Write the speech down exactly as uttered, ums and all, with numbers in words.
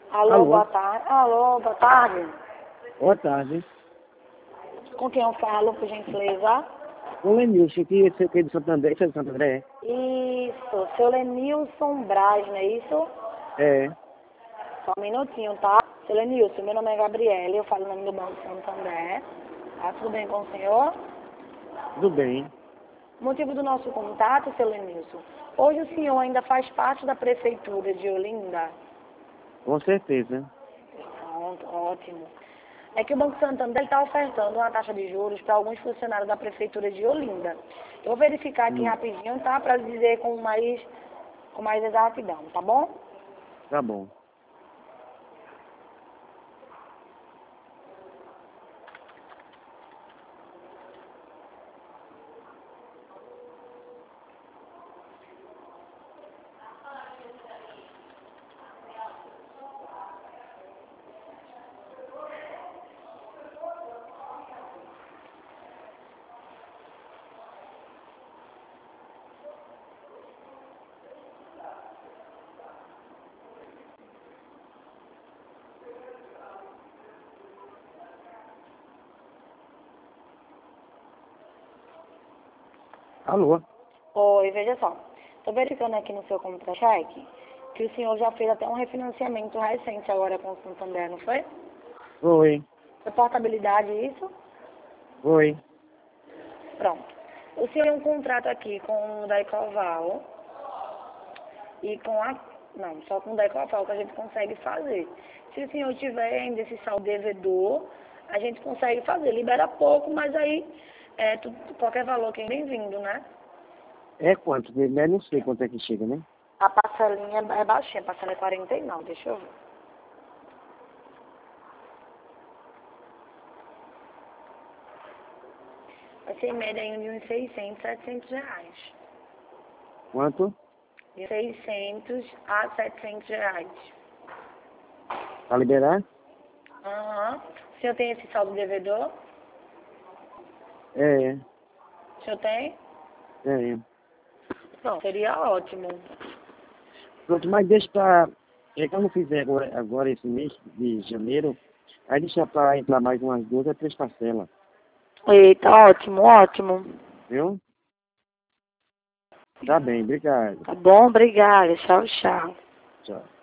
Alô, Alô? boa tarde. Alô, boa tarde. Boa tarde. Com quem eu falo, por gentileza? O Lenilson, que você é de Santander, você é de Santander? Isso, seu Lenilson Braz, não é isso? É. Só um minutinho, tá? Seu Lenilson, meu nome é Gabriela, eu falo o nome do Banco Santander. Tá tudo bem com o senhor? Tudo bem. O motivo do nosso contato, seu Lenilson, hoje o senhor ainda faz parte da Prefeitura de Olinda? Com certeza. Pronto, ótimo. É que o Banco Santander está ofertando uma taxa de juros para alguns funcionários da Prefeitura de Olinda. Eu vou verificar aqui Hum, rapidinho, tá? Para dizer com mais, com mais exatidão, tá bom? tá bom. Alô? Oi, veja só. Estou verificando aqui no seu contra-cheque que o senhor já fez até um refinanciamento recente agora com o Santander, não foi? Oi. Foi portabilidade isso? Oi. Pronto. O senhor tem um contrato aqui com o da Ecoval e com a... Não, só com o da Ecoval que a gente consegue fazer. Se o senhor tiver ainda esse saldo devedor, a gente consegue fazer. Libera pouco, mas aí é, tu, qualquer valor que é bem-vindo, né? É quanto? Eu não sei quanto é que chega, né? A parcelinha é baixinha, a parcela é quarenta e nove, deixa eu ver. Vai ser em média aí de uns seiscentos, setecentos reais. Quanto? De seiscentos a setecentos reais. Pra liberar? Aham. O senhor tem esse saldo devedor? É. O senhor tem? É. Não, seria ótimo. Pronto, mas deixa pra... É que eu não fizer agora, agora esse mês de janeiro, aí deixa pra entrar mais umas duas ou três parcelas. Eita, ótimo, ótimo. Viu? Tá bem, obrigado. Tá bom, obrigada. Tchau, tchau. Tchau.